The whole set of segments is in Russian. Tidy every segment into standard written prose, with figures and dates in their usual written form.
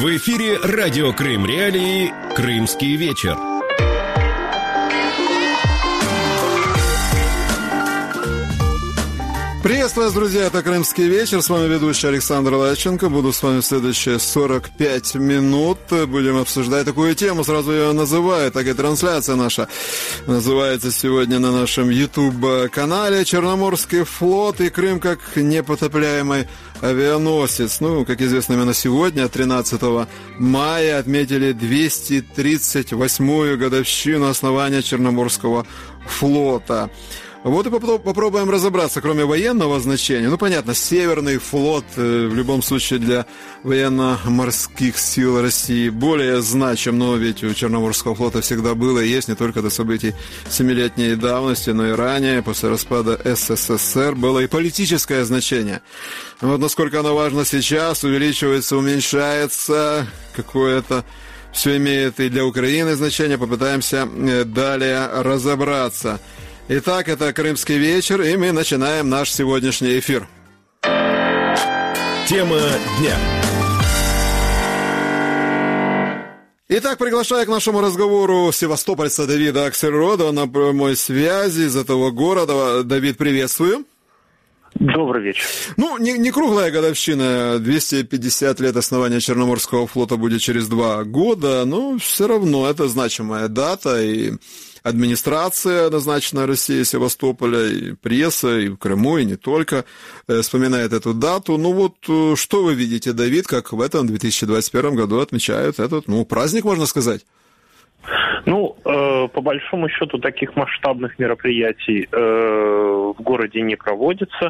В эфире радио Крым Реалии «Крымский вечер». Приветствую вас, друзья, это «Крымский вечер». С вами ведущий Александр Лащенко. Буду с вами в следующие 45 минут. Будем обсуждать такую тему. Сразу ее называю. Так и трансляция наша называется сегодня на нашем YouTube-канале «Черноморский флот и Крым как непотопляемый авианосец». Ну, как известно, именно сегодня, 13 мая, отметили 238-ю годовщину основания Черноморского флота. Вот и попробуем разобраться, кроме военного значения. Ну, понятно, Северный флот в любом случае для военно-морских сил России более значим, но ведь у Черноморского флота всегда было и есть не только до событий семилетней давности, но и ранее, после распада СССР, было и политическое значение. Вот насколько оно важно сейчас, увеличивается, уменьшается, какое-то все имеет и для Украины значение, попытаемся далее разобраться. Итак, это «Крымский вечер», и мы начинаем наш сегодняшний эфир. Тема дня. Итак, приглашаю к нашему разговору севастопольца Давида Аксельрода на прямой связи из этого города. Давид, приветствую. Добрый вечер. Ну, не круглая годовщина, 250 лет основания Черноморского флота будет через 2 года, но все равно это значимая дата, и администрация, назначенная Россией, Севастополя, и пресса, и в Крыму, и не только, вспоминает эту дату. Ну вот, что вы видите, Давид, как в этом 2021 году отмечают этот, праздник, можно сказать? Ну, по большому счету, таких масштабных мероприятий в городе не проводится.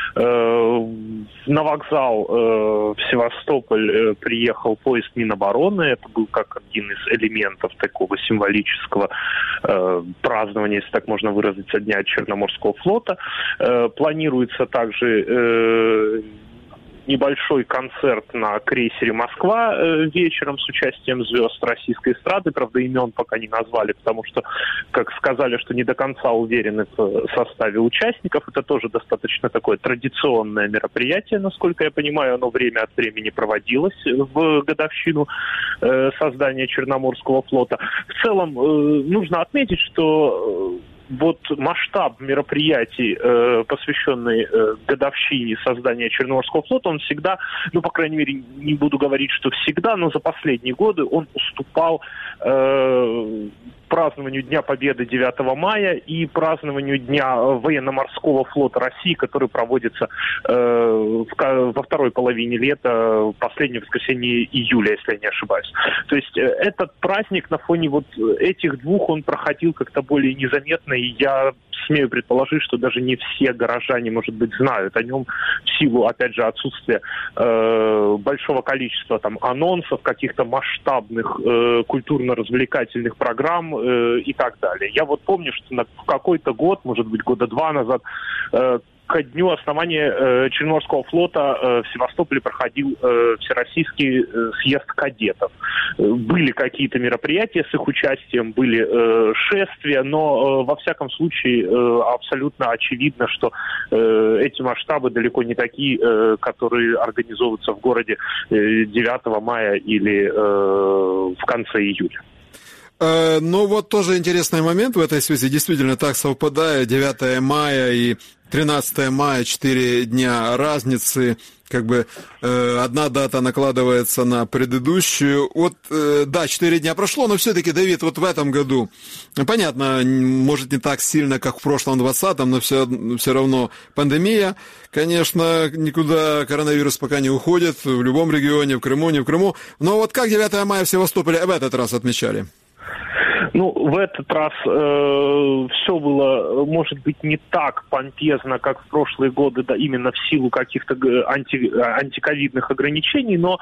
На вокзал в Севастополь приехал поезд Минобороны. Это был как один из элементов такого символического празднования, если так можно выразиться, Дня Черноморского флота. Планируется также небольшой концерт на крейсере «Москва» вечером с участием звезд российской эстрады. Правда, имен пока не назвали, потому что, как сказали, что не до конца уверены в составе участников. Это тоже достаточно такое традиционное мероприятие, насколько я понимаю. Оно время от времени проводилось в годовщину создания Черноморского флота. В целом, нужно отметить, что вот масштаб мероприятий, посвященный годовщине создания Черноморского флота, он всегда, по крайней мере, не буду говорить, что всегда, но за последние годы он уступал празднованию Дня Победы 9 мая и празднованию Дня военно-морского флота России, который проводится во второй половине лета, последнее воскресенье июля, если я не ошибаюсь. То есть этот праздник на фоне вот этих двух, он проходил как-то более незаметно, и я смею предположить, что даже не все горожане, может быть, знают о нем в силу, опять же, отсутствия большого количества там анонсов, каких-то масштабных культурно-развлекательных программ и так далее. Я вот помню, что в какой-то год, может быть, года 2 назад, ко дню основания Черноморского флота в Севастополе проходил Всероссийский съезд кадетов. Были какие-то мероприятия с их участием, были шествия, но во всяком случае абсолютно очевидно, что эти масштабы далеко не такие, которые организовываются в городе 9 мая или в конце июля. Ну вот тоже интересный момент в этой связи. Действительно так совпадает. 9 мая и 13 мая, 4 дня разницы. Как бы одна дата накладывается на предыдущую. Вот, да, 4 дня прошло, но все-таки, Давид, вот в этом году, понятно, может не так сильно, как в прошлом 20-м, но все равно пандемия, конечно, никуда коронавирус пока не уходит, в любом регионе, в Крыму, не в Крыму. Но вот как 9 мая в Севастополе в этот раз отмечали? Ну, в этот раз все было, может быть, не так помпезно, как в прошлые годы, да, именно в силу каких-то антиковидных ограничений, но,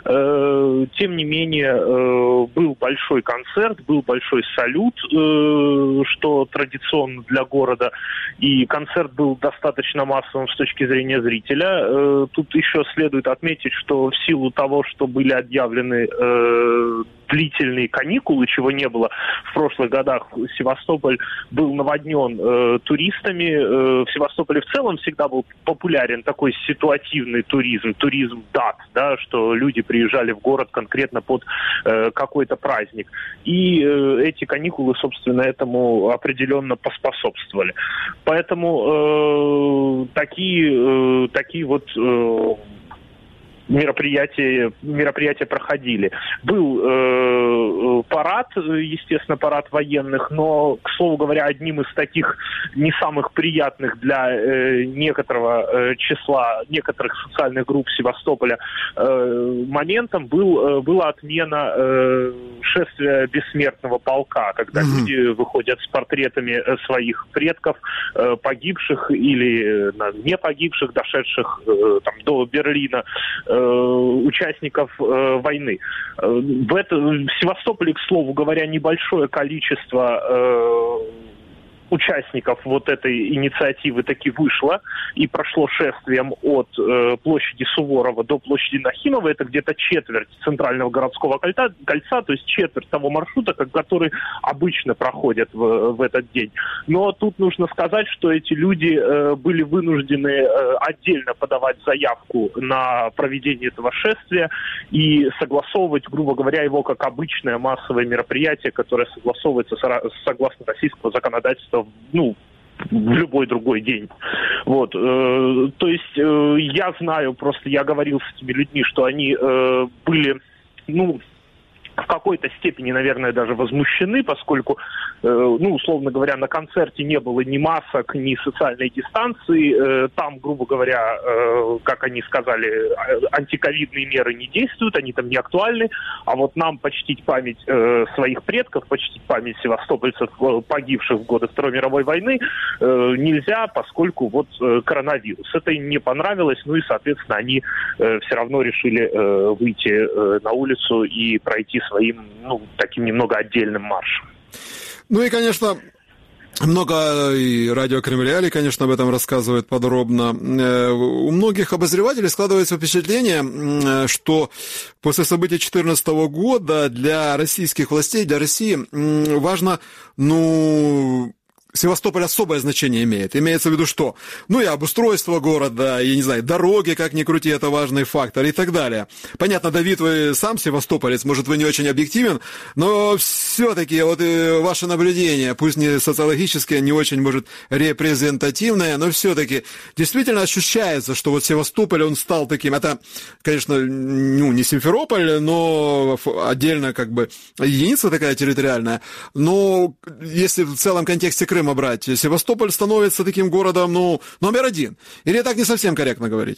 тем не менее, был большой концерт, был большой салют, что традиционно для города, и концерт был достаточно массовым с точки зрения зрителя. Тут еще следует отметить, что в силу того, что были объявлены длительные каникулы, чего не было в прошлых годах Севастополь был наводнен туристами. В Севастополе в целом всегда был популярен такой ситуативный туризм дат, да, что люди приезжали в город конкретно под какой-то праздник. И эти каникулы, собственно, этому определенно поспособствовали. Поэтому такие вот мероприятия проходили. Был парад, естественно, парад военных, но, к слову говоря, одним из таких не самых приятных для некоторого числа, некоторых социальных групп Севастополя моментом была отмена шествия бессмертного полка, когда люди выходят с портретами своих предков, погибших или не погибших, дошедших там, до Берлина, участников войны. В Севастополе, к слову говоря, небольшое количество участников вот этой инициативы таки вышло и прошло шествием от площади Суворова до площади Нахимова. Это где-то четверть центрального городского кольца, то есть четверть того маршрута, который обычно проходят в этот день. Но тут нужно сказать, что эти люди были вынуждены отдельно подавать заявку на проведение этого шествия и согласовывать, грубо говоря, его как обычное массовое мероприятие, которое согласовывается согласно российского законодательства в любой другой день. Вот. То есть я знаю, просто я говорил с этими людьми, что они были, в какой-то степени, наверное, даже возмущены, поскольку, условно говоря, на концерте не было ни масок, ни социальной дистанции. Там, грубо говоря, как они сказали, антиковидные меры не действуют, они там не актуальны. А вот нам почтить память своих предков, почтить память севастопольцев, погибших в годы Второй мировой войны, нельзя, поскольку вот коронавирус. Это им не понравилось, и, соответственно, они все равно решили выйти на улицу и пройти своим, таким немного отдельным маршем. И, конечно, много и радио Крым Реалии, конечно, об этом рассказывает подробно. У многих обозревателей складывается впечатление, что после событий 2014 года для российских властей, для России важно, Севастополь особое значение имеет. Имеется в виду что? И обустройство города, я не знаю, дороги, как ни крути, это важный фактор и так далее. Понятно, Давид, вы сам севастополец, может, вы не очень объективен, но все-таки вот ваше наблюдение, пусть не социологическое, не очень, может, репрезентативное, но все-таки действительно ощущается, что вот Севастополь, он стал таким, это, конечно, не Симферополь, но отдельно как бы единица такая территориальная, но если в целом контексте Крыма брать, Севастополь становится таким городом, номер один. Или так не совсем корректно говорить?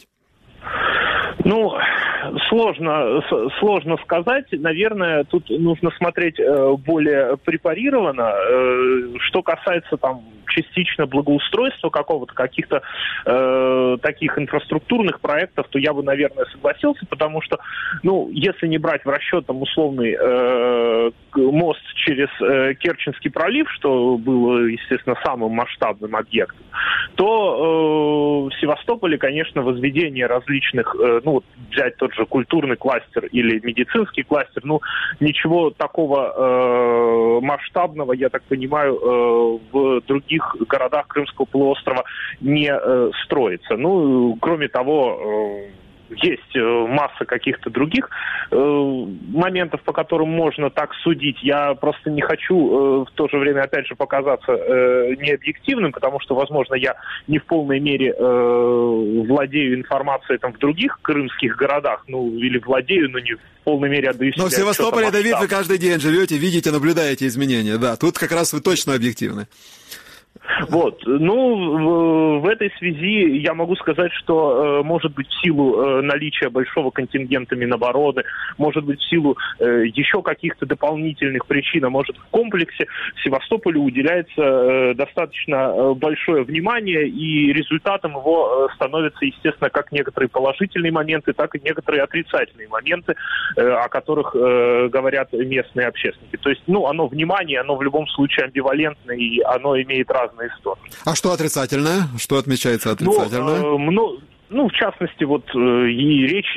Сложно сказать. Наверное, тут нужно смотреть более препарированно. Что касается частично благоустройства каких-то таких инфраструктурных проектов, то я бы, наверное, согласился, потому что, если не брать в расчет условный мост через Керченский пролив, что было, естественно, самым масштабным объектом, то в Севастополе, конечно, возведение различных, взять тот же культурный кластер или медицинский кластер, ничего такого масштабного, я так понимаю, в других городах Крымского полуострова не строится. Кроме того, есть масса каких-то других моментов, по которым можно так судить. Я просто не хочу в то же время, опять же, показаться необъективным, потому что, возможно, я не в полной мере владею информацией в других крымских городах, или владею, но не в полной мере отдаю себе. Но в Севастополе, Давид, вы каждый день живете, видите, наблюдаете изменения. Да, тут как раз вы точно объективны. Вот. В этой связи я могу сказать, что, может быть, в силу наличия большого контингента Минобороны, может быть, в силу еще каких-то дополнительных причин, а может, в комплексе Севастополю уделяется достаточно большое внимание, и результатом его становятся, естественно, как некоторые положительные моменты, так и некоторые отрицательные моменты, о которых говорят местные общественники. То есть, оно внимание, оно в любом случае амбивалентное, и оно имеет разные стороны. А что отрицательное? Что отмечается отрицательное? В частности, и речь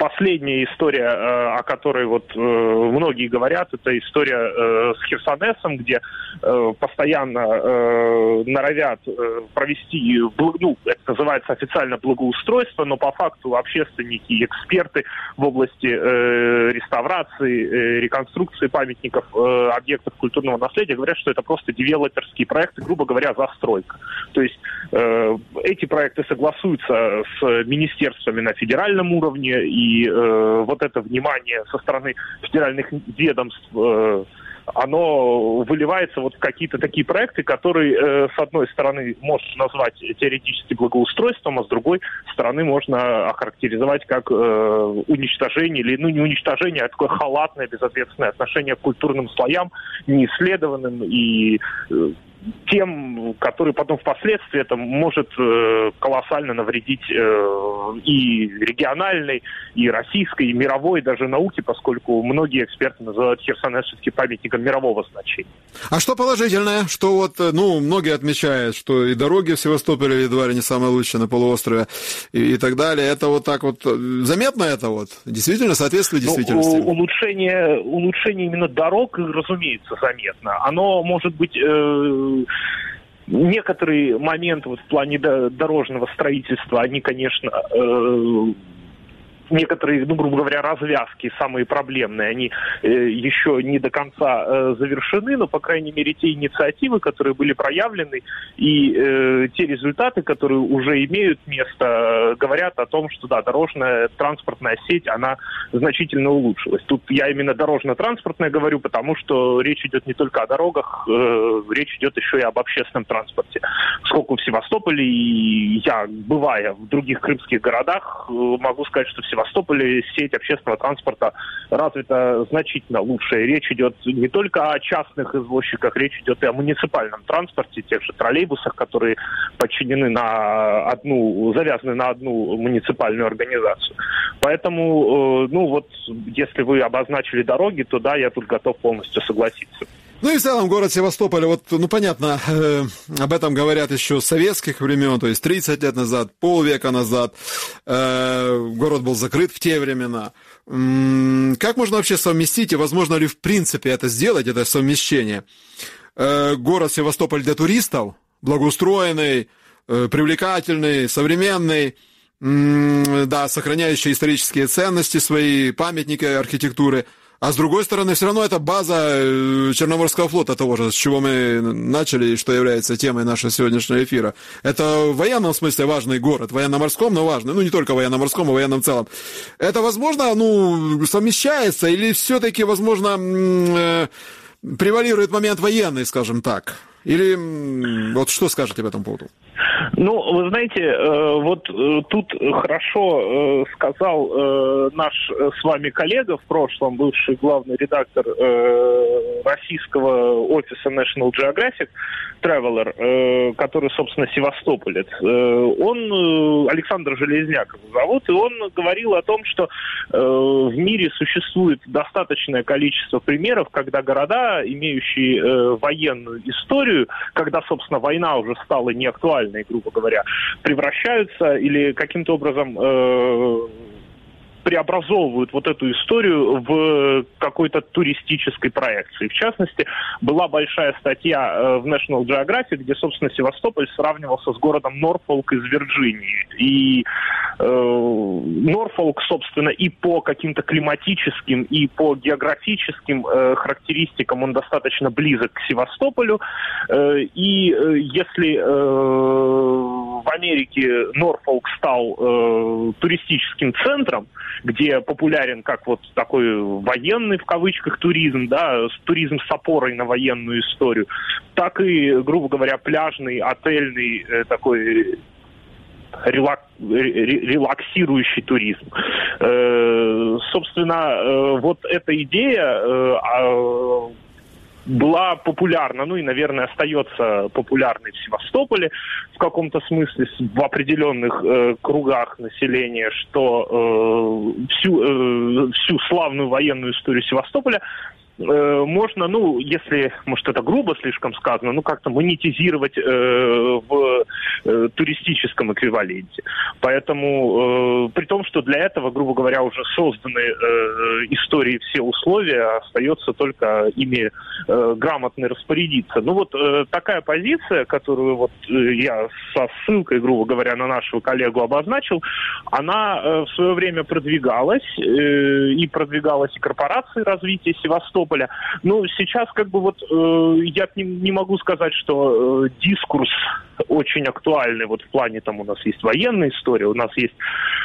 последняя история, о которой вот многие говорят, это история с Херсонесом, где постоянно норовят провести, ну, это называется официально благоустройство, но по факту общественники и эксперты в области реставрации, реконструкции памятников, объектов культурного наследия говорят, что это просто девелоперские проекты, грубо говоря, застройка. То есть эти проекты согласуются с министерствами на федеральном уровне, и вот это внимание со стороны федеральных ведомств, оно выливается вот в какие-то такие проекты, которые, с одной стороны, можно назвать теоретически благоустройством, а с другой стороны можно охарактеризовать как уничтожение, или, ну, не уничтожение, а такое халатное, безответственное отношение к культурным слоям, неисследованным и тем, который потом впоследствии это может колоссально навредить и региональной, и российской, и мировой даже науке, поскольку многие эксперты называют Херсонес все-таки памятником мирового значения. А что положительное? Что вот, ну, многие отмечают, что и дороги в Севастополе едва ли не самые лучшие на полуострове и так далее. Это вот так вот заметно, это вот действительно соответствует действительности? Ну, улучшение именно дорог, разумеется, заметно. Оно может быть... Некоторые моменты вот в плане дорожного строительства, они, конечно, некоторые, ну, грубо говоря, развязки самые проблемные, они еще не до конца завершены, но, по крайней мере, те инициативы, которые были проявлены, и те результаты, которые уже имеют место, говорят о том, что, да, дорожная транспортная сеть, она значительно улучшилась. Тут я именно дорожно-транспортная говорю, потому что речь идет не только о дорогах, речь идет еще и об общественном транспорте. Поскольку в Севастополе, и я, бывая в других крымских городах, могу сказать, что в Севастополе сеть общественного транспорта развита значительно лучше. Речь идет не только о частных извозчиках, речь идет и о муниципальном транспорте, тех же троллейбусах, которые подчинены завязаны на одну муниципальную организацию. Поэтому, ну вот, если вы обозначили дороги, то да, я тут готов полностью согласиться. Ну и в целом город Севастополь, вот, ну понятно, об этом говорят еще с советских времен, то есть 30 лет назад, полвека назад, город был закрыт в те времена. Как можно вообще совместить, и возможно ли в принципе это сделать, это совмещение? Город Севастополь для туристов, благоустроенный, привлекательный, современный, да, сохраняющий исторические ценности свои, памятники архитектуры. А с другой стороны, все равно это база Черноморского флота, того же, с чего мы начали, и что является темой нашего сегодняшнего эфира. Это в военном смысле важный город, в военно-морском, но важный. Ну, не только в военно-морском, а в военном целом. Это, возможно, совмещается, или все-таки, возможно, превалирует момент военный, скажем так? Или вот что скажете по этому поводу? Ну, вы знаете, вот тут хорошо сказал наш с вами коллега в прошлом, бывший главный редактор российского офиса National Geographic, Traveler, который, собственно, севастополец. Он, Александр Железняк его зовут, и он говорил о том, что в мире существует достаточное количество примеров, когда города, имеющие военную историю, когда, собственно, война уже стала неактуальной, грубо говоря, превращаются или каким-то образом преобразовывают вот эту историю в какой-то туристической проекции. В частности, была большая статья в National Geographic, где, собственно, Севастополь сравнивался с городом Норфолк из Вирджинии. И Норфолк, собственно, и по каким-то климатическим, и по географическим характеристикам он достаточно близок к Севастополю. И если в Америке Норфолк стал туристическим центром, где популярен как вот такой военный, в кавычках, туризм, да, туризм с опорой на военную историю, так и, грубо говоря, пляжный, отельный такой релаксирующий туризм. Собственно, вот эта идея была популярна, ну и, наверное, остается популярной в Севастополе в каком-то смысле, в определенных кругах населения, что всю славную военную историю Севастополя можно, если, может, это грубо слишком сказано, как-то монетизировать в туристическом эквиваленте. Поэтому, при том, что для этого, грубо говоря, уже созданы истории все условия, остается только ими грамотно распорядиться. Такая позиция, которую я со ссылкой, грубо говоря, на нашего коллегу обозначил, она в свое время продвигалась и корпорации развития Севастополя. Сейчас я не могу сказать, что дискурс очень актуальный в плане, у нас есть военная история, у нас есть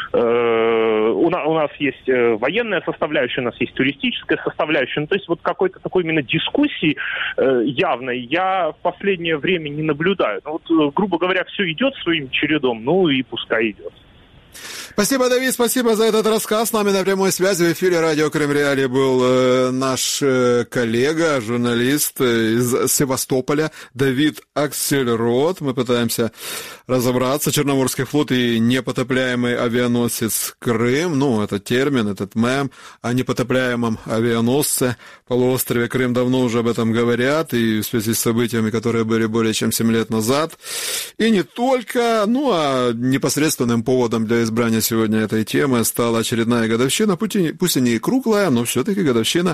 военная составляющая, у нас есть туристическая составляющая. То есть какой-то такой именно дискуссии явной я в последнее время не наблюдаю. Грубо говоря, все идет своим чередом, и пускай идет. Спасибо, Давид, спасибо за этот рассказ. С нами на прямой связи в эфире радио Крым Реалии был наш коллега, журналист из Севастополя Давид Аксельрод. Мы пытаемся разобраться. Черноморский флот и непотопляемый авианосец Крым. Это термин, этот мем о непотопляемом авианосце полуострове Крым. Давно уже об этом говорят, и в связи с событиями, которые были более чем 7 лет назад. И не только, а непосредственным поводом для избрания сегодня этой темы стала очередная годовщина, пусть и не круглая, но все-таки годовщина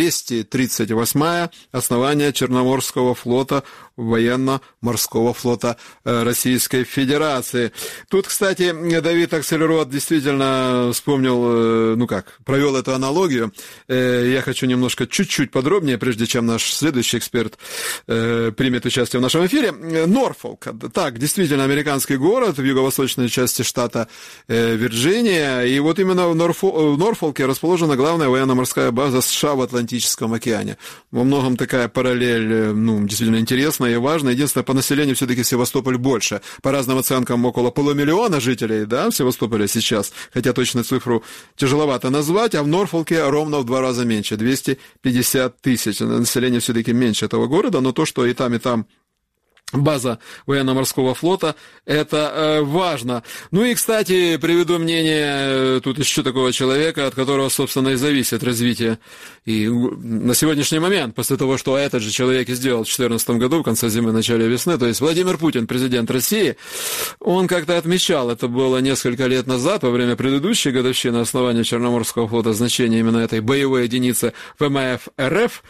238-я основания Черноморского флота, военно-морского флота Российской Федерации. Тут, кстати, Давид Аксельрод действительно вспомнил, провел эту аналогию. Я хочу немножко чуть-чуть подробнее, прежде чем наш следующий эксперт примет участие в нашем эфире. Норфолк. Так, действительно, американский город в юго-восточной части штата Вирджиния. И именно в Норфолке расположена главная военно-морская база США в Атлантическом океане. Во многом такая параллель, действительно интересная и важная. Единственное, по населению все-таки Севастополь больше. По разным оценкам, около 500 000 жителей, в Севастополе сейчас. Хотя точную цифру тяжеловато назвать. А в Норфолке ровно в 2 раза меньше. 250 000. Население все-таки меньше этого города, но то, что и там база военно-морского флота, это важно. И, кстати, приведу мнение тут еще такого человека, от которого, собственно, и зависит развитие. И на сегодняшний момент, после того, что этот же человек и сделал в 2014 году, в конце зимы, начале весны, то есть Владимир Путин, президент России, он как-то отмечал, это было несколько лет назад, во время предыдущей годовщины основания Черноморского флота, значение именно этой боевой единицы ВМФ РФ,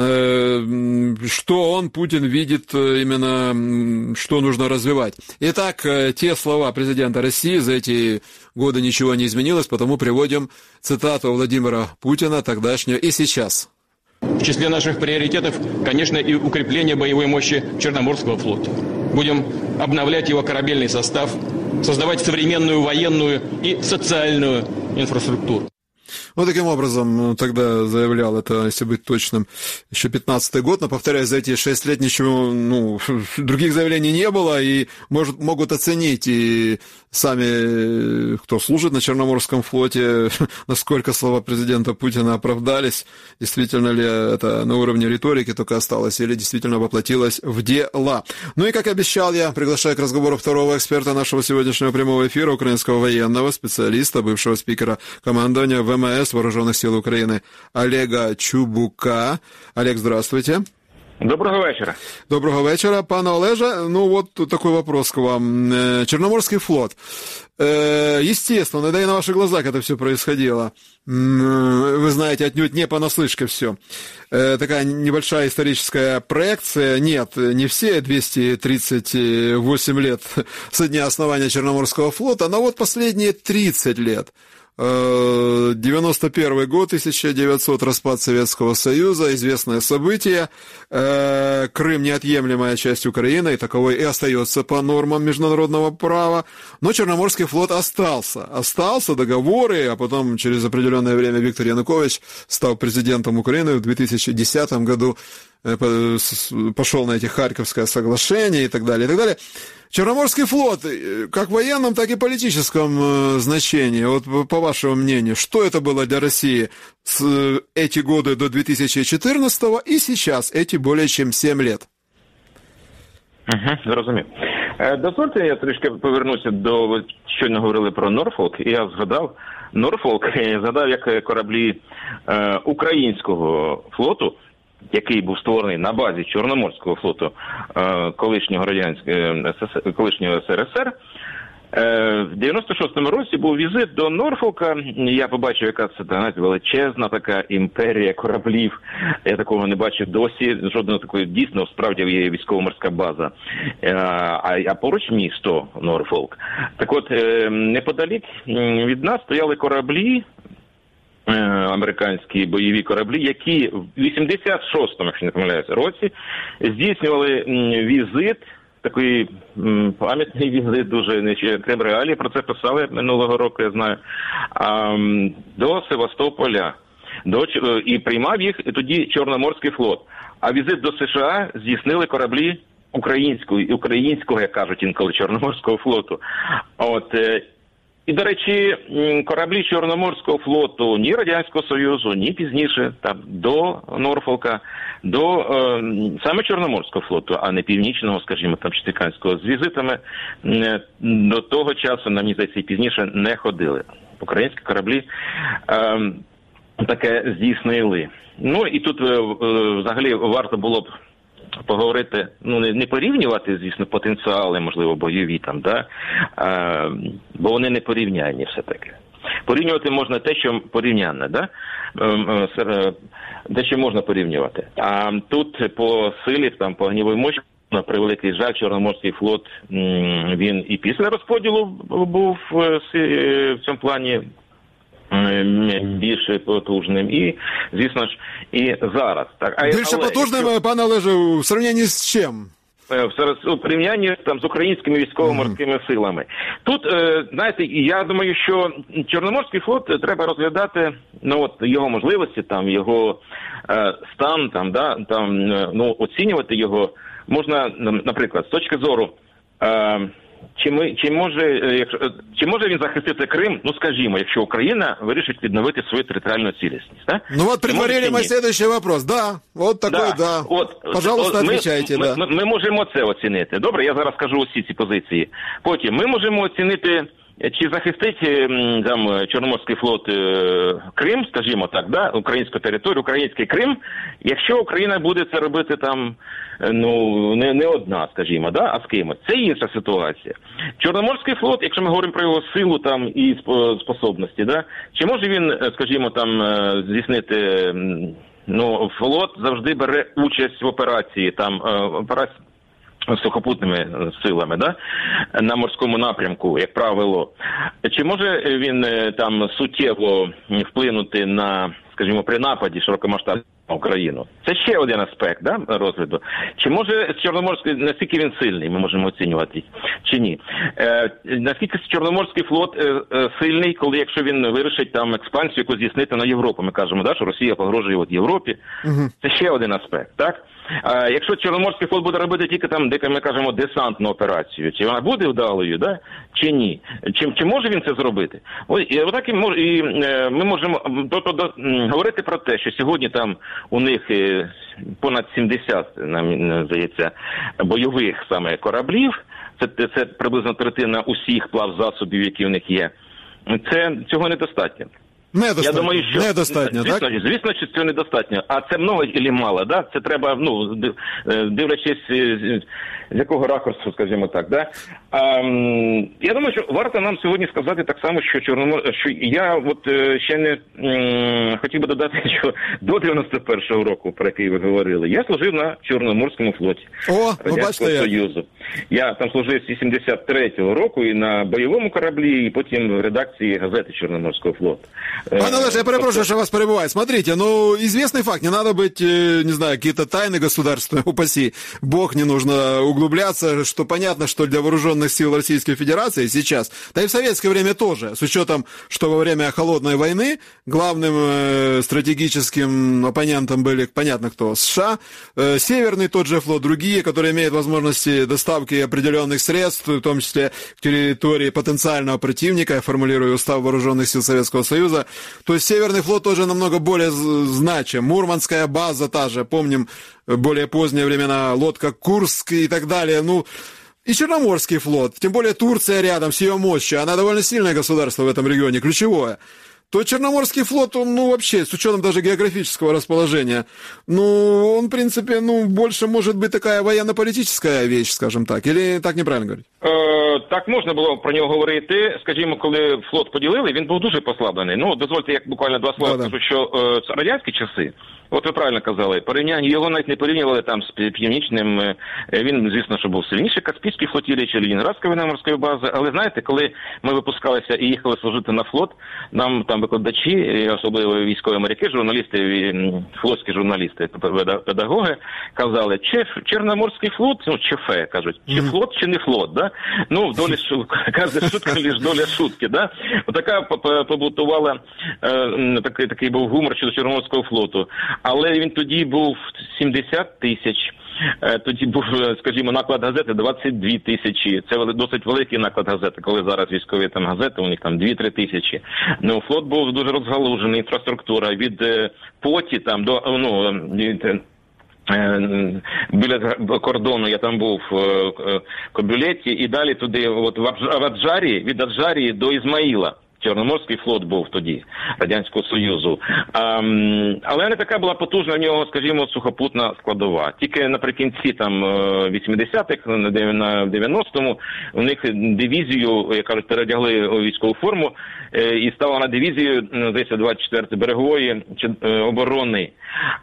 что он, Путин, видит именно, что нужно развивать. Итак, те слова президента России: за эти годы ничего не изменилось, потому приводим цитату Владимира Путина тогдашнюю и сейчас. В числе наших приоритетов, конечно, и укрепление боевой мощи Черноморского флота. Будем обновлять его корабельный состав, создавать современную военную и социальную инфраструктуру. Таким образом, тогда заявлял это, если быть точным, еще 15-й год, но, повторяю, за эти 6 лет ничего, других заявлений не было, и могут оценить и сами, кто служит на Черноморском флоте, насколько слова президента Путина оправдались, действительно ли это на уровне риторики только осталось, или действительно воплотилось в дела. И, как обещал, я приглашаю к разговору второго эксперта нашего сегодняшнего прямого эфира, украинского военного специалиста, бывшего спикера командования ВМС Вооруженных сил Украины Олега Чубука. Олег, здравствуйте. Доброго вечера. Доброго вечера, пане Олеже. Такой вопрос к вам. Черноморский флот. Естественно, да и на ваших глазах это все происходило. Вы знаете, отнюдь не понаслышке все. Такая небольшая историческая проекция. Нет, не все 238 лет со дня основания Черноморского флота, но последние 30 лет. 91 год, 1900, распад Советского Союза, известное событие. Крым неотъемлемая часть Украины, и таковой и остается по нормам международного права. Но Черноморский флот остался. Остался, договоры, а потом через определенное время Виктор Янукович стал президентом Украины в 2010 году, пошел на эти Харьковское соглашение и так далее, и так далее. Черноморский флот, как в военном, так и политическом значении, по вашему мнению, что это было для России эти годы до 2014 и сейчас, эти более чем 7 лет? Зрозумів. Дозвольте, я трішки повернуся до, щойно говорили про Норфолк, і я згадав Норфолк, як кораблі українського флоту, який був створений на базі Чорноморського флоту колишнього СРСР. В 96-му році був візит до Норфолка, я побачив, яка це, знаєте, величезна така імперія кораблів, я такого не бачив досі, жодного такої, дійсно, справді є військово-морська база, а поруч місто Норфолк. Так от, неподалік від нас стояли кораблі, американські бойові кораблі, які в 86-му, якщо не помиляюся, році здійснювали візит, такий пам'ятний візит, дуже Крим Реалії про це писали минулого року, я знаю, до Севастополя. І приймав їх тоді Чорноморський флот. А візит до США здійснили кораблі українського, як кажуть інколи, Чорноморського флоту. І, до речі, кораблі Чорноморського флоту ні Радянського Союзу, ні пізніше, там, до Норфолка, до саме Чорноморського флоту, а не Північного, скажімо, там, чи Тихоокеанського, з візитами до того часу, на мені здається, і пізніше не ходили. Українські кораблі таке здійснили. Ну, і тут взагалі варто було б поговорити, не порівнювати, звісно, потенціали, можливо, бойові там, да? Бо вони не порівнянні все-таки. Порівнювати можна те, що порівнянне, да? Те, що можна порівнювати. А тут по силі, там, по огнівій мощі, на превеликий жаль, Чорноморський флот, він і після розподілу був в цьому плані більше потужним. І, звісно ж, і зараз. Так. Більше потужним, пане Олеже, в сравненні з чим? В порівнянні там з українськими військово-морськими силами. Тут, знаєте, я думаю, що Чорноморський флот треба розглядати, його можливості, там, його стан, там, да, там, оцінювати його можна, наприклад, з точки зору, чи може він захистити Крим, скажімо, якщо Україна вирішить відновити свою територіальну цілісність, да? Предварили мы следующий вопрос, да, такой, да. Пожалуйста, отвечайте, да. Ми можемо це оцінити. Добре, я зараз скажу усі ці позиції. Потім, ми можемо оцінити, чи захистить там Чорноморський флот Крим, скажімо так, да, українську територію, український Крим, якщо Україна буде це робити там, не одна, скажімо, да, а з кимось. Це інша ситуація. Чорноморський флот, якщо ми говоримо про його силу там і способності, да, чи може він, скажімо, там здійснити, флот завжди бере участь в операції, там, сухопутними силами, да, на морському напрямку, як правило. Чи може він там суттєво вплинути на, скажімо, при нападі широкомасштабного на Україну? Це ще один аспект, да, розгляду. Чи може Чорноморський, наскільки він сильний, ми можемо оцінювати, чи ні? Наскільки Чорноморський флот сильний, якщо він вирішить там експансію яку здійснити на Європу, ми кажемо, да, що Росія погрожує Європі. Це ще один аспект, так? Якщо Чорноморський флот буде робити тільки там, де ми кажемо, десантну операцію, чи вона буде вдалою, да? Чи ні? Чи може він це зробити? І ми можемо говорити про те, що сьогодні там у них понад 70, нам здається, бойових саме кораблів, це приблизно третина усіх плавзасобів, які в них є. Цього недостатньо. Недостатньо. Я думаю, що недостатньо, звісно, що цього недостатньо. А це много чи мало, да? Це треба, дивлячись з якого ракурсу, скажімо так, да? Я думаю, що варто нам сьогодні сказати так само, що що я ще не хотів би додати, що до 91-го року, про який ви говорили, я служив на Чорноморському флоті Радянського Союзу. Я там служив з 83-го року і на бойовому кораблі, і потім в редакції газети Чорноморського флоту. Пане Олеже, я перепрошую, что вас перебиваю. Смотрите, известный факт, не надо быть, не знаю, какие-то тайны государственные, упаси Бог, не нужно углубляться, что понятно, что для вооруженных сил Российской Федерации сейчас, да и в советское время тоже, с учетом, что во время Холодной войны главным стратегическим оппонентом были, понятно кто, США, Северный тот же флот, другие, которые имеют возможности доставки определенных средств, в том числе к территории потенциального противника, я формулирую устав вооруженных сил Советского Союза. То есть Северный флот тоже намного более значим. Мурманская база та же, помним, более поздние времена, лодка Курск и так далее. и Черноморский флот, тем более Турция рядом с ее мощью, она довольно сильное государство в этом регионе, ключевое, то Черноморский флот, он, вообще, с учетом даже географического расположения, он, в принципе, больше может быть такая военно-политическая вещь, скажем так, или так неправильно говорить? Так можна було про нього говорити. Скажімо, коли флот поділили, він був дуже послаблений. Дозвольте, як буквально два слова скажу, що радянські часи, от ви правильно казали, його навіть не порівнювали там з Північним, він, звісно, що був сильніший, Каспійський флотілій чи Ленінградська военно-морської бази, але знаєте, коли ми випускалися і їхали служити на флот, нам там викладачі, особливо військові моряки, журналісти, флотські журналісти, педагоги, казали, чи Чорноморський флот, ЧФ, кажуть, чи флот, чи не флот, да? В долі кожна шутка, лиш доля шутки, да? Отака побутувала, такий був гумор щодо Чорноморського флоту. Але він тоді був 70 тисяч, тоді був, скажімо, наклад газети 22 тисячі. Це досить великий наклад газети, коли зараз військові там газети, у них там 2-3 тисячі. Флот був дуже розгалужений, інфраструктура від Поті там до, біля кордону, я там був в Кобюлеті, і далі туди, от в Аджарії, від Аджарії до Ізмаїла. Чорноморський флот був тоді, Радянського Союзу. Але не така була потужна в нього, скажімо, сухопутна складова. Тільки наприкінці там 80-х, на 90-му, у них дивізію, як кажуть, передягли у військову форму і стала на дивізію, здається, 24-ї берегової оборони.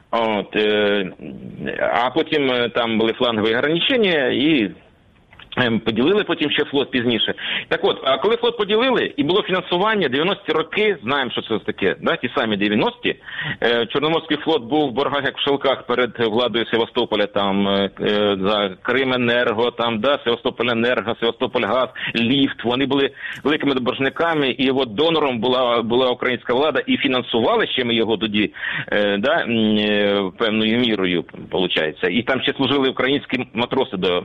А потім там були флангові ограничення і поділили потім ще флот пізніше. Так от, а коли флот поділили, і було фінансування, 90-ті роки, знаємо, що це таке, да, ті самі 90-ті, Чорноморський флот був в боргах, як в шелках перед владою Севастополя, там, за Крименерго, там, да, Севастополенерго, Севастопольгаз, Ліфт, вони були великими боржниками, і от донором була українська влада, і фінансували ще ми його тоді, да, певною мірою, виходить. І там ще служили українські матроси до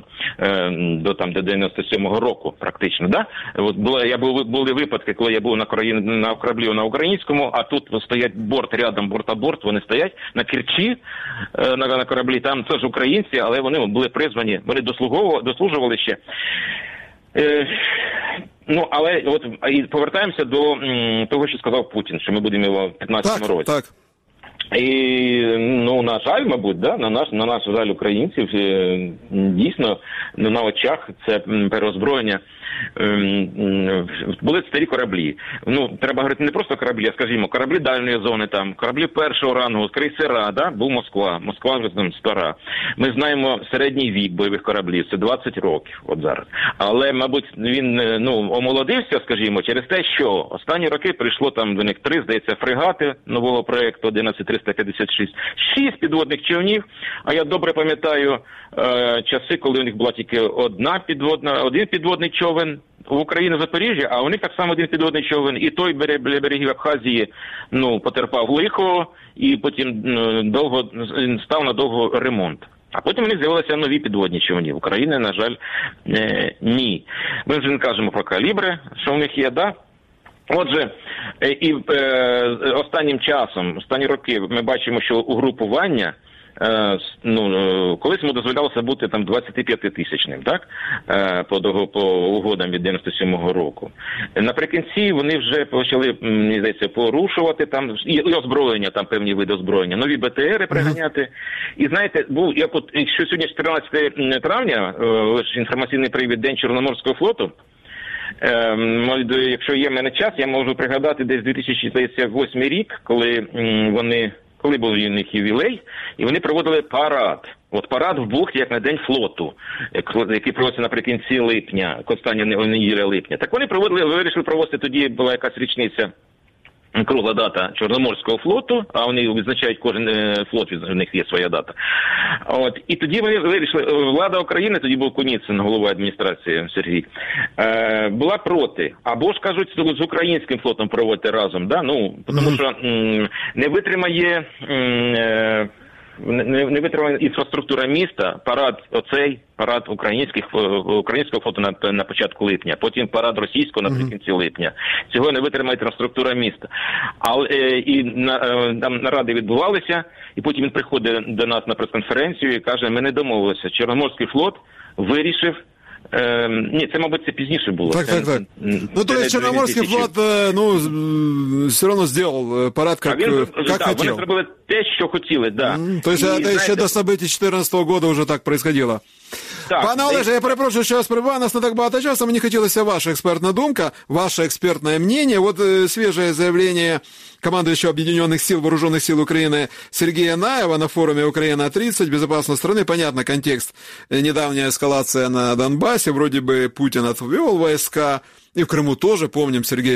97-го року, практично, да? От були випадки, коли я був на кораблі на українському, а тут стоять борт а борт, вони стоять на Керчі, на кораблі, там теж українці, але вони були призвані, вони дослужували ще. Але от і повертаємося до того, що сказав Путін, що ми будемо його в 15-му році. Так. І, на жаль, мабуть, да, на наш жаль українців, дійсно, на очах це переозброєння, були старі кораблі. Треба говорити не просто кораблі, а, скажімо, кораблі дальньої зони, там, кораблі першого рангу, крейсера, да, був Москва вже там стара. Ми знаємо середній вік бойових кораблів, це 20 років, от зараз. Але, мабуть, він, омолодився, скажімо, через те, що останні роки прийшло там до них 3, здається, фрегати нового проєкту 11356, 6 підводних човнів, а я добре пам'ятаю часи, коли у них була тільки один підводний човен в Україні, в Запоріжжі, а у них так само один підводний човен, і той біля берегів Абхазії, потерпав лихо, і потім став на довго ремонт. А потім у них з'явилися нові підводні човни. В Україні, на жаль, ні. Ми вже не кажемо про калібри, що в них є, да? Отже, і останнім часом, останні роки ми бачимо, що угрупування, колись йому дозволялося бути там 25-тисячним, так? По угодам від 97-го року. Наприкінці вони вже почали, мені здається, порушувати там, і озброєння, там певні види озброєння, нові БТРи приганяти. І знаєте, якщо сьогодні 14 травня, інформаційний привід День Чорноморського флоту, якщо є в мене час, я можу пригадати десь 2008 рік, коли був у них ювілей, і вони проводили парад. От парад в бухті, як на День флоту, який проводиться наприкінці липня, остання неділя липня. Так вони вирішили проводити, тоді була якась річниця, кругла дата Чорноморського флоту, а вони визначають, кожен флот, в них є своя дата. І тоді вони вирішили, влада України, тоді був Куніцин, голова адміністрації Сергій, була проти. Або ж, кажуть, з українським флотом проводити разом, да? Тому що не витримає інфраструктура міста, парад українського флоту на початку липня, потім парад російського наприкінці липня. Цього не витримає інфраструктура міста. Там наради відбувалися, і потім він приходить до нас на прес-конференцію і каже, ми не домовилися. Чорноморський флот вирішив Ні, це, мабуть, це пізніше було. Так. Ну, то есть Черноморский флот, все равно сделал парад, как хотел. Вони зробили те, що хотіли, да. То есть это еще до событий 2014 года уже так происходило. Пане Олеже, я перепрошую, що вас прибуваю, нас не так багато часу, мені хотілося ваша експертна думка, ваше экспертное мнение. Вот свежее заявление командующего Объединенных сил, Вооруженных сил Украины Сергея Наева на форуме «Украина-30. Безопасность страны». Понятно, контекст, недавняя эскалация на Донбассе, вроде бы Путин отвел войска, и в Крыму тоже, помним, Сергей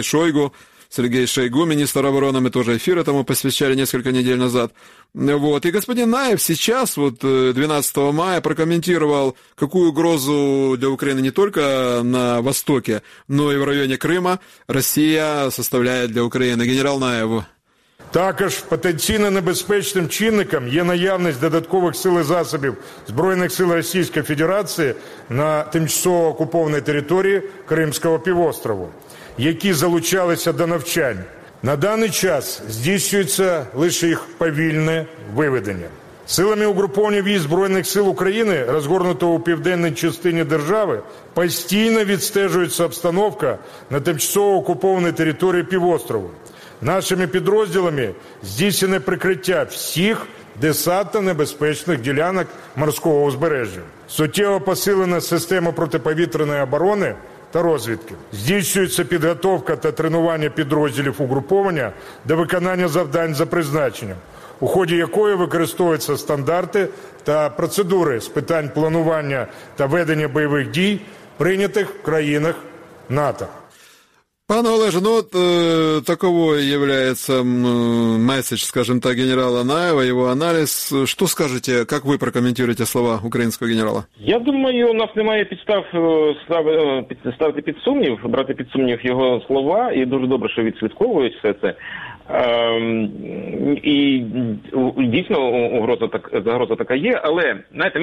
Шойгу, министр обороны, мы тоже эфир этому посвящали несколько недель назад. Вот. И господин Наев сейчас, 12 мая, прокомментировал, какую угрозу для Украины не только на востоке, но и в районе Крыма Росія составляє для України. Генерал Наєв. Також потенційно небезпечним чинником є наявність додаткових сил і засобів Збройних сил Російської Федерації на тимчасово окупованій території Кримського півострову, які залучалися до навчань. На даний час здійснюється лише їх повільне виведення. Силами угруповання військ Збройних сил України, розгорнутого у південній частині держави, постійно відстежується обстановка на тимчасово окупованій території півострову. Нашими підрозділами здійснене прикриття всіх десантно-небезпечних ділянок морського узбережжя. Суттєво посилена система протиповітряної оборони та розвідки. Здійснюється підготовка та тренування підрозділів угруповання до виконання завдань за призначенням, у ході якої використовуються стандарти та процедури з питань планування та ведення бойових дій, прийнятих в країнах НАТО. Пане Олеже, таковой является месседж, скажем так, генерала Наева, его анализ. Что скажете, как вы прокомментируете слова украинского генерала? Я думаю, у нас немає підстав ставити під сумнів, брати під сумнів його слова, і дуже добре, що відслідковують все це. І дійсно загроза така є, але, знаєте,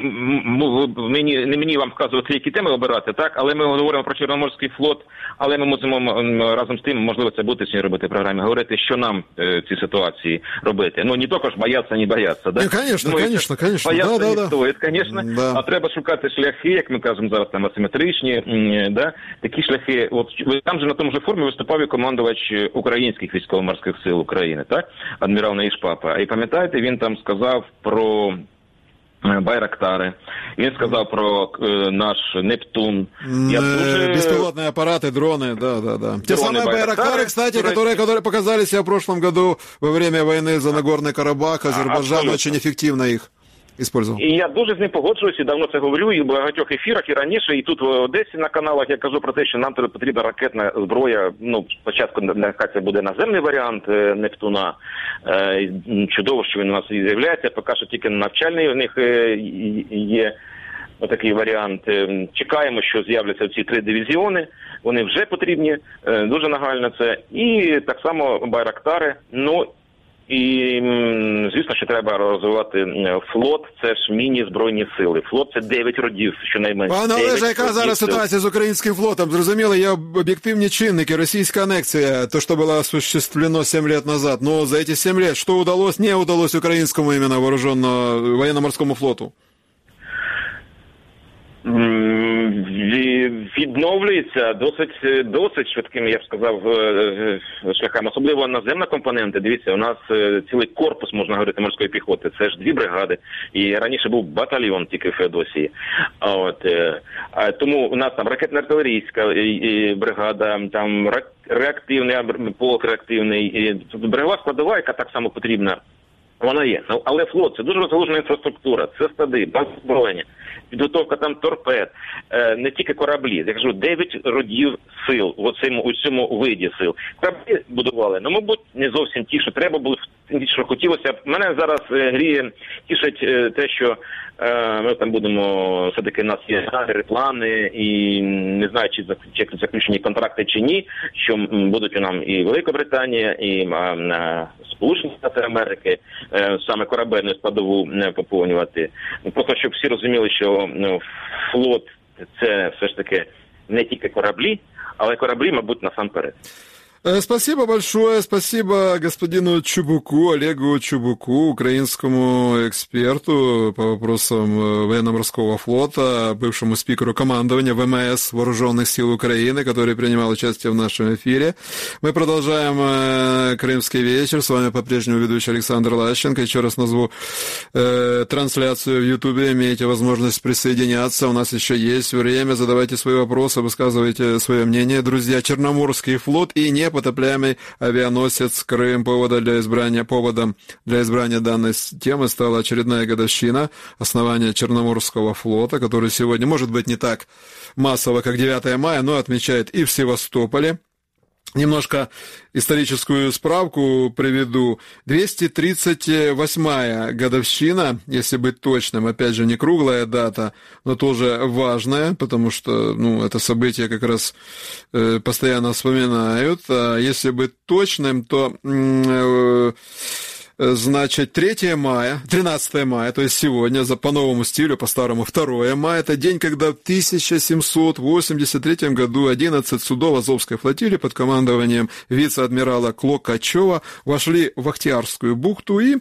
не мені вам вказувати, які теми обирати, так, але ми говоримо про Чорноморський флот, але ми мусимо разом з тим, можливо, це буде сьогодні робити в програмі, говорити, що нам в цій ситуації робити. Не тільки ж бояться, не бояться, да? Конечно. Бояться не стоїть, звісно, а треба шукати шляхи, як ми кажемо зараз, там, асиметричні, да, такі шляхи. От там же на тому ж форумі виступав і командувач українських військово-морських сил України, так? Адмірал Наїшпапа. І пам'ятаєте, він там сказав про Байрактари, він сказав про наш Нептун. Беспилотные аппараты, дроны, да. Те самые Байрактары, кстати, которые показали себя в прошлом году во время войны за Нагорный Карабах, Азербайджан очень эффективно их использовал. І я дуже з ним погоджуюся, давно це говорю, і в багатьох ефірах, і раніше, і тут в Одесі на каналах я кажу про те, що нам потрібна ракетна зброя. Спочатку нехай це буде наземний варіант Нептуна. Чудово, що він у нас з'являється, поки що тільки навчальний у них є отакий варіант. Чекаємо, що з'являться ці 3 дивізіони, вони вже потрібні, дуже нагально це. І так само Байрактари, і, звісно, що треба розвивати флот, це ж міні-збройні сили. Флот – це 9 родів, щонайменше. Пане Олеже, яка зараз ситуація з українським флотом? Зрозуміло, є об'єктивні чинники, російська анексія, то, що було осуществлено 7 лет назад. Но за эти 7 лет, что удалось, не удалось украинскому именно военно-морскому флоту? Відновлюється досить швидкими, я б сказав, шляхами, особливо наземна компонента. Дивіться, у нас цілий корпус, можна говорити, морської піхоти, це ж 2 бригади, і раніше був батальйон тільки в Феодосії. Тому у нас там ракетно-артилерійська бригада, там реактивний, полк реактивний, берегова складова, яка так само потрібна. Вона є. Але флот – це дуже розгалужена інфраструктура, це склади, бази озброєння, підготовка там торпед, не тільки кораблі. Я кажу, 9 родів сил у цьому виді сил. Кораблі будували, мабуть, не зовсім ті, що треба було, ті, що хотілося. Мене зараз гріє, тішить те, що ми там будемо, все-таки у нас є плани, і не знаю, чи заключені контракти чи ні, що будуть у нам і Великобританія, і Сполучені Штати Америки, саме корабельну складову поповнювати. Просто, щоб всі розуміли, що флот – це все ж таки не тільки кораблі, але кораблі, мабуть, насамперед. Спасибо большое, спасибо господину Чубуку, Олегу Чубуку, украинскому эксперту по вопросам военно-морского флота, бывшему спикеру командования ВМС Вооруженных сил Украины, который принимал участие в нашем эфире. Мы продолжаем «Крымский вечер». С вами по-прежнему ведущий Александр Лащенко. Еще раз назову трансляцию в Ютубе. Имеете возможность присоединяться. У нас еще есть время. Задавайте свои вопросы, высказывайте свое мнение. Друзья, Черноморский флот и непотопляемый авианосец Крым. Поводом для избрания данной темы стала очередная годовщина основания Черноморского флота, который сегодня, может быть, не так массово, как 9 мая, но отмечает и в Севастополе. Немножко историческую справку приведу. 238-я годовщина, если быть точным, опять же, не круглая дата, но тоже важная, потому что, это событие как раз постоянно вспоминают. А если быть точным, то... Значит, 13 мая, то есть сегодня, по новому стилю, по-старому 2 мая, это день, когда в 1783 году 11 судов Азовской флотилии под командованием вице-адмирала Клокачева вошли в Ахтиарскую бухту, и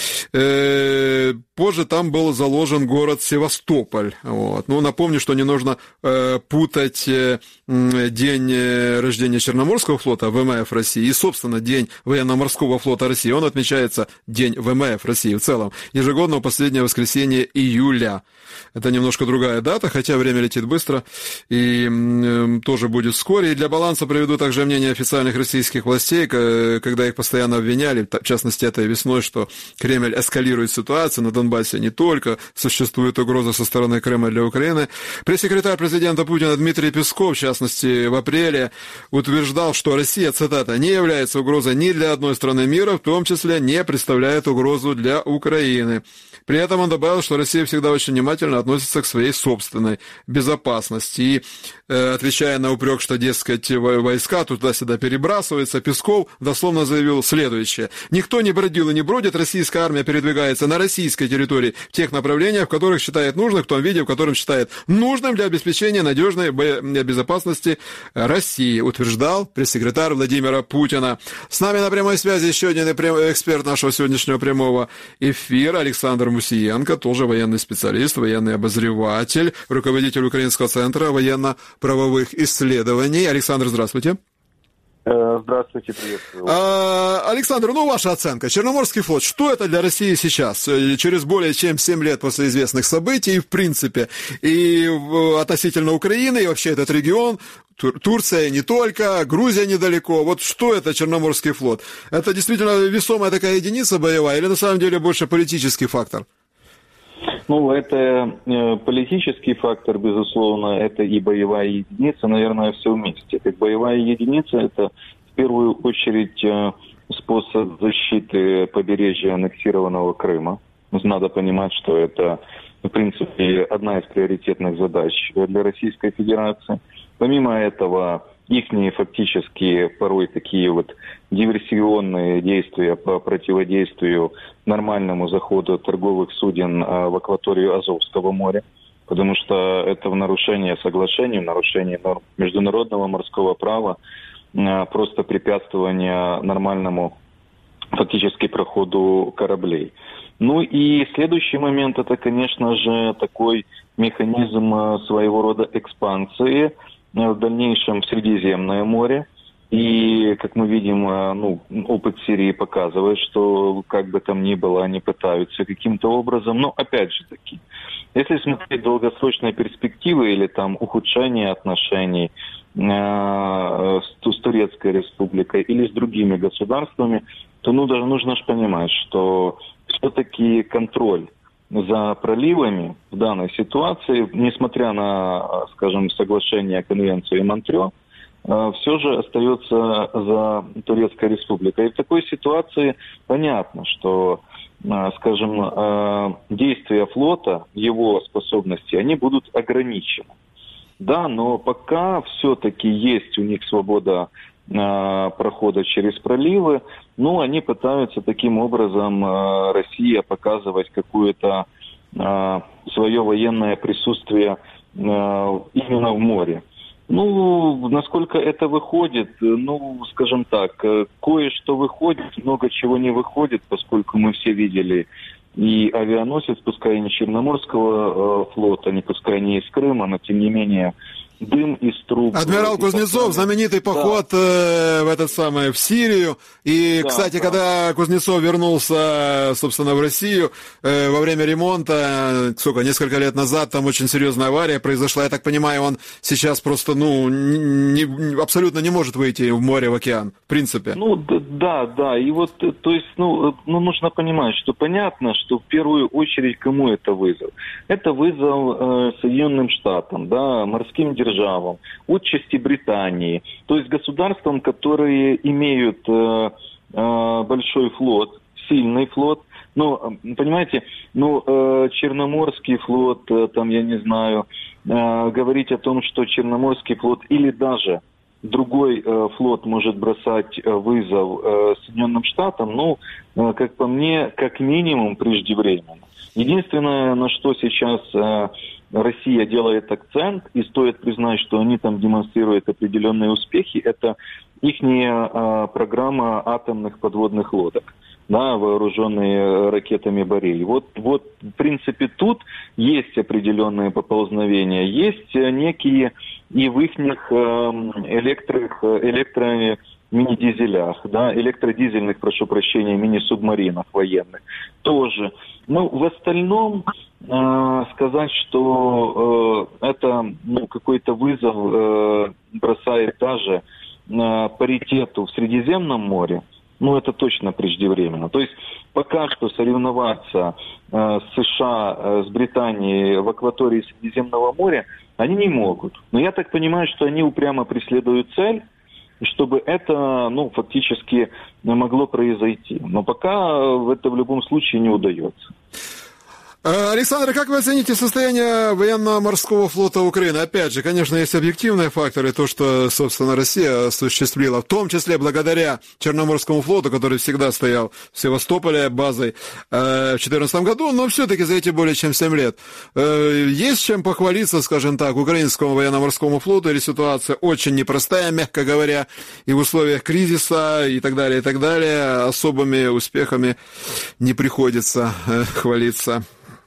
позже там был заложен город Севастополь. Вот. Напомню, что не нужно путать день рождения Черноморского флота, ВМФ России, и, собственно, день военно-морского флота России. Он отмечается День ВМФ России в целом, ежегодно в последнее воскресенье июля. Это немножко другая дата, хотя время летит быстро и тоже будет вскоре. И для баланса приведу также мнение официальных российских властей, когда их постоянно обвиняли, в частности, этой весной, что Кремль эскалирует ситуацию на Донбассе, не только существует угроза со стороны Крыма для Украины. Пресс-секретарь президента Путина Дмитрий Песков, в частности, в апреле утверждал, что Россия, цитата, не является угрозой ни для одной страны мира, в том числе не представляет угрозу для Украины. При этом он добавил, что Россия всегда очень внимательно относится к своей собственной безопасности. И, отвечая на упрек, что, дескать, войска туда-сюда перебрасываются, Песков дословно заявил следующее. Никто не бродил и не бродит, российская армия передвигается на российской территории в тех направлениях, в которых считает нужным, в том виде, в котором считает нужным для обеспечения надежной безопасности России, утверждал пресс-секретарь Владимира Путина. С нами на прямой связи еще один эксперт нашего сегодняшнего прямого эфира, Александр Мусиенко, тоже военный специалист, военный обозреватель, руководитель Украинского центра военно-правовых исследований. Александр, здравствуйте. Здравствуйте, приветствую. Александр, ваша оценка. Черноморский флот, что это для России сейчас, через более чем 7 лет после известных событий, в принципе, и относительно Украины, и вообще этот регион, Турция не только, Грузия недалеко. Вот что это Черноморский флот? Это действительно весомая такая единица боевая или на самом деле больше политический фактор? Это политический фактор, безусловно, это и боевая единица, наверное, все вместе. Как боевая единица, это в первую очередь способ защиты побережья аннексированного Крыма. Надо понимать, что это, в принципе, одна из приоритетных задач для Российской Федерации. Помимо этого, ихние фактически порой такие диверсионные действия по противодействию нормальному заходу торговых суден в акваторию Азовского моря, потому что это в нарушение соглашений, в нарушение норм международного морского права, просто препятствование нормальному фактически проходу кораблей. И следующий момент, это, конечно же, такой механизм своего рода экспансии в дальнейшем в Средиземное море. И, как мы видим, опыт Сирии показывает, что, как бы там ни было, они пытаются каким-то образом. Но, опять же таки, если смотреть долгосрочные перспективы или там ухудшение отношений с Турецкой Республикой или с другими государствами, то нужно же понимать, что все-таки контроль за проливами в данной ситуации, несмотря на, скажем, соглашение Конвенции Монтрео, все же остается за Турецкой Республикой. И в такой ситуации понятно, что, скажем, действия флота, его способности, они будут ограничены. Да, но пока все-таки есть у них свобода прохода через проливы, они пытаются таким образом Россия показывать какое-то свое военное присутствие именно в море. Ну, насколько это выходит, ну, скажем так, кое-что выходит, много чего не выходит, поскольку мы все видели и авианосец, пускай не Черноморского флота, не пускай не из Крыма, но тем не менее дым из труб. Адмирал Кузнецов, знаменитый поход в Сирию. И, кстати, когда Кузнецов вернулся, собственно, в Россию, во время ремонта, несколько лет назад, там очень серьезная авария произошла. Я так понимаю, он сейчас просто, абсолютно не может выйти в море, в океан, в принципе. Ну, да. И вот, то есть, нужно понимать, что понятно, что в первую очередь кому это вызов? Это вызов Соединенным Штатам, да, морским державам, отчасти Британии, то есть государствам, которые имеют большой флот, сильный флот. Но, понимаете, Черноморский флот, говорить о том, что Черноморский флот или даже другой флот может бросать вызов Соединенным Штатам, как по мне, как минимум преждевременно. Единственное, на что сейчас Россия делает акцент, и стоит признать, что они там демонстрируют определенные успехи, это их программа атомных подводных лодок, да, вооруженные ракетами Борей. Вот, в принципе, тут есть определенные поползновения, есть некие и в их мини-дизелях, да, электродизельных, прошу прощения, мини-субмаринах военных тоже. В остальном сказать, что это какой-то вызов бросает даже паритету в Средиземном море, это точно преждевременно. То есть пока что соревноваться с США, с Британией в акватории Средиземного моря они не могут. Но я так понимаю, что они упрямо преследуют цель, чтобы это, фактически могло произойти. Но пока это в любом случае не удается. Александр, как вы оцените состояние военно-морского флота Украины? Опять же, конечно, есть объективные факторы, то, что, собственно, Россия осуществила, в том числе благодаря Черноморскому флоту, который всегда стоял в Севастополе базой в 2014 году, но все-таки за эти более чем 7 лет. Есть чем похвалиться, скажем так, украинскому военно-морскому флоту, или ситуация очень непростая, мягко говоря, и в условиях кризиса и так далее, особыми успехами не приходится хвалиться?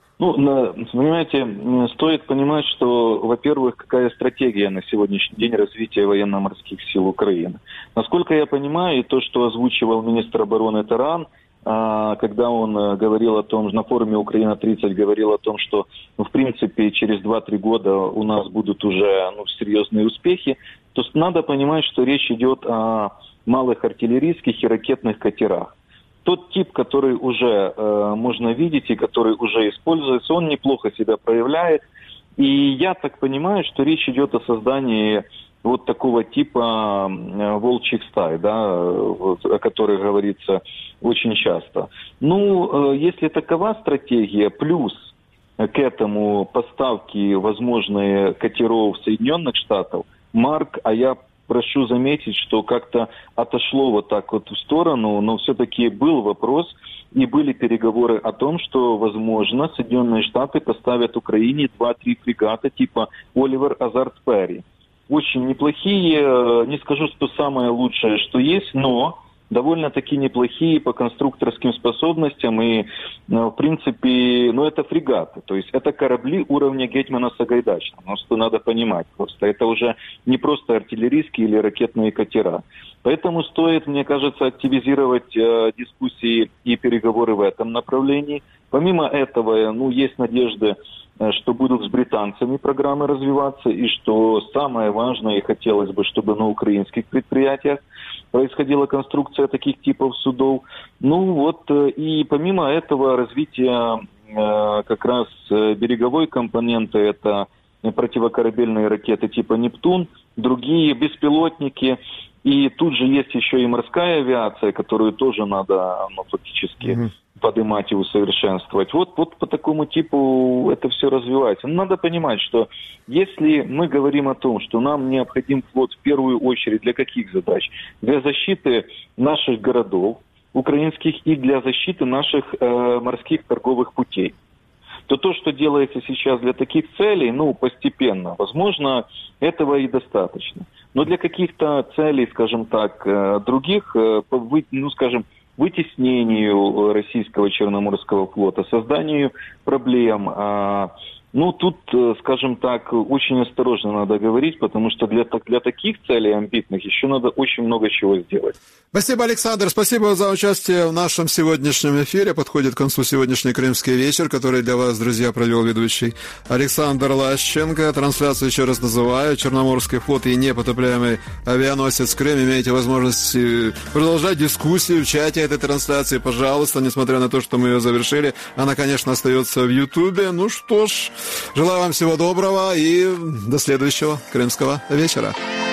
Понимаете, стоит понимать, что, во-первых, какая стратегия на сегодняшний день развития военно-морских сил Украины. Насколько я понимаю, и то, что озвучивал министр обороны Таран, когда он говорил о том, на форуме «Украина-30» говорил о том, что, в принципе, через 2-3 года у нас будут уже серьезные успехи, то надо понимать, что речь идет о малых артиллерийских и ракетных катерах. Тот тип, который уже можно видеть и который уже используется, он неплохо себя проявляет. И я так понимаю, что речь идет о создании вот такого типа волчьих стай, да, о которых говорится очень часто. Если такова стратегия, плюс к этому поставки возможные катеров Соединенных Штатов, Марк, а я прошу заметить, что как-то отошло вот так вот в сторону, но все-таки был вопрос и были переговоры о том, что, возможно, Соединенные Штаты поставят Украине 2-3 фрегата типа «Оливер Азарт Перри». Очень неплохие, не скажу, что самое лучшее, что есть, но довольно-таки неплохие по конструкторским способностям и, в принципе, это фрегаты, то есть это корабли уровня Гетмана Сагайдачного, что надо понимать просто, это уже не просто артиллерийские или ракетные катера. Поэтому стоит, мне кажется, активизировать дискуссии и переговоры в этом направлении. Помимо этого, есть надежды, что будут с британцами программы развиваться, и что самое важное, и хотелось бы, чтобы на украинских предприятиях происходила конструкция таких типов судов. И помимо этого развитие как раз береговой компоненты, это противокорабельные ракеты типа «Нептун», другие беспилотники. И тут же есть еще и морская авиация, которую тоже надо фактически поднимать и усовершенствовать. Вот по такому типу это все развивается. Но надо понимать, что если мы говорим о том, что нам необходим флот в первую очередь для каких задач? Для защиты наших городов украинских и для защиты наших морских торговых путей. то, что делается сейчас для таких целей, постепенно, возможно, этого и достаточно. Но для каких-то целей, скажем так, других, вытеснению российского Черноморского флота, созданию проблем, тут, скажем так, очень осторожно надо говорить, потому что для таких целей амбитных еще надо очень много чего сделать. Спасибо, Александр. Спасибо за участие в нашем сегодняшнем эфире. Подходит к концу сегодняшний Крымский вечер, который для вас, друзья, провел ведущий Александр Лащенко. Трансляцию еще раз называю. Черноморский флот и непотопляемый авианосец Крым. Имеете возможность продолжать дискуссию в чате этой трансляции. Пожалуйста, несмотря на то, что мы ее завершили, она, конечно, остается в Ютубе. Ну что ж, желаю вам всего доброго и до следующего Крымского вечера.